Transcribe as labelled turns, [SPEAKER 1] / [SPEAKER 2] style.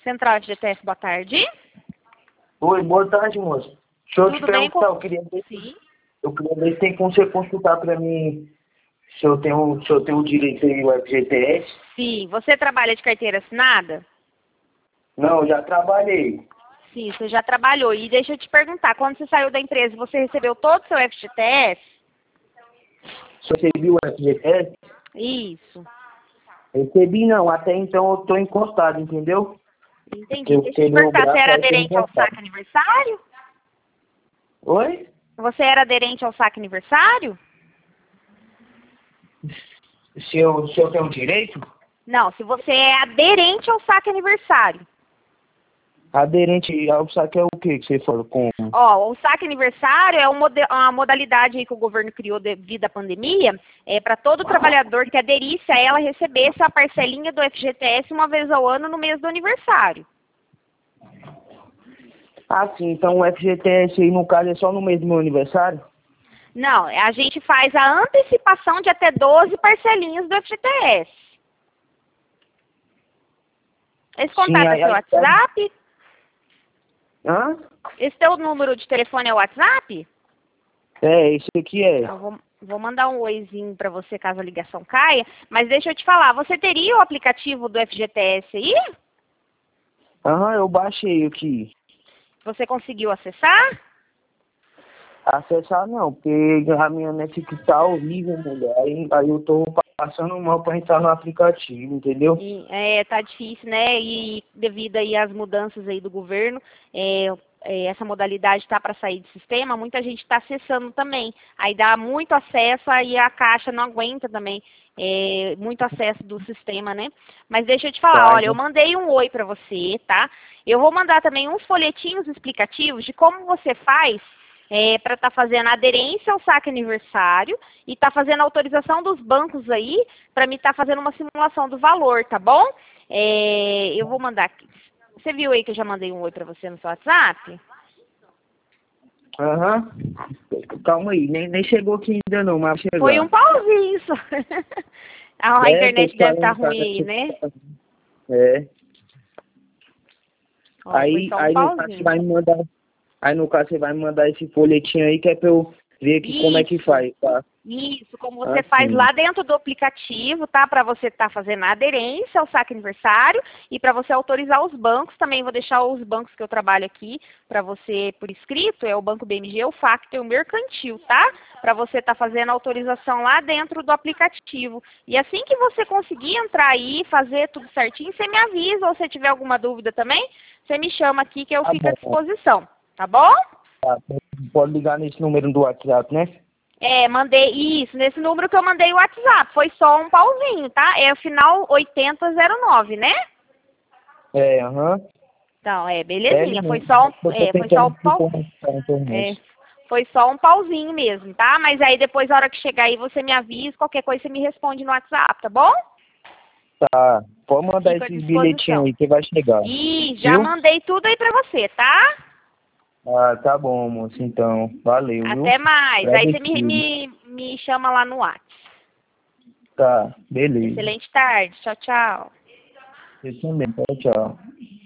[SPEAKER 1] Central FGTS, boa tarde.
[SPEAKER 2] Oi, boa tarde, moça. Deixa eu te
[SPEAKER 1] Tudo bem
[SPEAKER 2] perguntar,
[SPEAKER 1] com...
[SPEAKER 2] eu queria ver,
[SPEAKER 1] Sim.
[SPEAKER 2] eu queria ver se tem como você consultar para mim se eu tenho direito aí ao FGTS.
[SPEAKER 1] Sim, você trabalha de carteira assinada?
[SPEAKER 2] Não, eu já trabalhei.
[SPEAKER 1] Sim, você já trabalhou. E deixa eu te perguntar, quando você saiu da empresa, você recebeu todo o seu FGTS?
[SPEAKER 2] Você viu o FGTS?
[SPEAKER 1] Isso.
[SPEAKER 2] Recebi não, até então eu tô encostado, entendeu?
[SPEAKER 1] Entendi.
[SPEAKER 2] Eu
[SPEAKER 1] Deixa eu te
[SPEAKER 2] quebrei o
[SPEAKER 1] perguntar, você
[SPEAKER 2] braço,
[SPEAKER 1] era
[SPEAKER 2] aí tô
[SPEAKER 1] aderente ao
[SPEAKER 2] encostado.
[SPEAKER 1] saque aniversário?
[SPEAKER 2] Oi?
[SPEAKER 1] Você era aderente ao saque aniversário?
[SPEAKER 2] Se eu tenho direito?
[SPEAKER 1] Não, se você é aderente ao saque aniversário.
[SPEAKER 2] Aderente ao saque é o que você falou com...
[SPEAKER 1] Ó, o saque aniversário é uma modalidade aí que o governo criou devido à pandemia, para todo trabalhador que aderisse a ela recebesse a parcelinha do FGTS uma vez ao ano no mês do aniversário.
[SPEAKER 2] Ah, sim, então o FGTS aí no caso é só no mês do meu aniversário?
[SPEAKER 1] Não, a gente faz a antecipação de até 12 parcelinhas do FGTS. Esse
[SPEAKER 2] Sim,
[SPEAKER 1] contato é seu WhatsApp?
[SPEAKER 2] Hã?
[SPEAKER 1] Esse teu número de telefone é o WhatsApp?
[SPEAKER 2] É, esse aqui é.
[SPEAKER 1] Eu vou mandar um oizinho para você caso a ligação caia, mas deixa eu te falar, você teria o aplicativo do FGTS aí?
[SPEAKER 2] Aham, eu baixei aqui.
[SPEAKER 1] Você conseguiu acessar?
[SPEAKER 2] Acessar não, porque a minha net que tá horrível, mulher. Aí eu tô passando mal pra entrar no aplicativo, entendeu?
[SPEAKER 1] Tá difícil, né? E devido aí às mudanças aí do governo, essa modalidade está para sair do sistema, muita gente está acessando também. Aí dá muito acesso, aí a Caixa não aguenta também muito acesso do sistema, né? Mas deixa eu te falar,
[SPEAKER 2] Tá,
[SPEAKER 1] olha, eu mandei um oi para você, tá? Eu vou mandar também uns folhetinhos explicativos de como você faz para estar fazendo aderência ao saque aniversário e estar fazendo autorização dos bancos aí para me estar fazendo uma simulação do valor, tá bom? Eu vou mandar aqui. Você viu aí que eu já mandei um oi para você no seu WhatsApp?
[SPEAKER 2] Aham. Calma aí, nem chegou aqui ainda não, mas vai
[SPEAKER 1] Foi um
[SPEAKER 2] chegar.
[SPEAKER 1] pauzinho só. A
[SPEAKER 2] Tô
[SPEAKER 1] internet deve estar
[SPEAKER 2] esperando, cara.
[SPEAKER 1] ruim aí, né?
[SPEAKER 2] É.
[SPEAKER 1] Ó, foi
[SPEAKER 2] Aí,
[SPEAKER 1] só um
[SPEAKER 2] aí no caso você
[SPEAKER 1] pauzinho.
[SPEAKER 2] vai me mandar. Aí no caso você vai me mandar esse folhetinho aí que é pra eu ver aqui como é que
[SPEAKER 1] Isso.
[SPEAKER 2] faz, tá?
[SPEAKER 1] Isso, como você faz
[SPEAKER 2] Assim.
[SPEAKER 1] lá dentro do aplicativo, tá? Para você estar fazendo a aderência ao saque aniversário e para você autorizar os bancos. Também vou deixar os bancos que eu trabalho aqui para você por escrito. É o Banco BMG, o Facto e o Mercantil, tá? Para você estar fazendo a autorização lá dentro do aplicativo. E assim que você conseguir entrar aí, fazer tudo certinho, você me avisa. Ou se tiver alguma dúvida também, você me chama aqui que eu
[SPEAKER 2] Tá
[SPEAKER 1] fico à
[SPEAKER 2] bom.
[SPEAKER 1] disposição. Tá bom?
[SPEAKER 2] Tá, pode ligar nesse número do WhatsApp, né?
[SPEAKER 1] Mandei isso, nesse número que eu mandei o WhatsApp. Foi só um pauzinho, tá? É o final 8009, né?
[SPEAKER 2] É, aham.
[SPEAKER 1] Então,
[SPEAKER 2] É,
[SPEAKER 1] belezinha.
[SPEAKER 2] não.
[SPEAKER 1] Foi só um
[SPEAKER 2] Se
[SPEAKER 1] pau.
[SPEAKER 2] conectar na internet.
[SPEAKER 1] Foi só um pauzinho mesmo, tá? Mas aí depois, na hora que chegar aí, você me avisa, qualquer coisa você me responde no WhatsApp, tá bom?
[SPEAKER 2] Tá. Pode mandar
[SPEAKER 1] Fico à
[SPEAKER 2] esses bilhetinhos
[SPEAKER 1] disposição.
[SPEAKER 2] aí que vai chegar.
[SPEAKER 1] E já
[SPEAKER 2] Viu?
[SPEAKER 1] mandei tudo aí pra você, tá?
[SPEAKER 2] Ah, tá bom, moço. Então, valeu, viu?
[SPEAKER 1] Até mais. Aí você
[SPEAKER 2] Agradecido.
[SPEAKER 1] me chama lá no WhatsApp.
[SPEAKER 2] Tá, beleza.
[SPEAKER 1] Excelente tarde. Tchau, tchau.
[SPEAKER 2] Eu também. Tchau, tchau.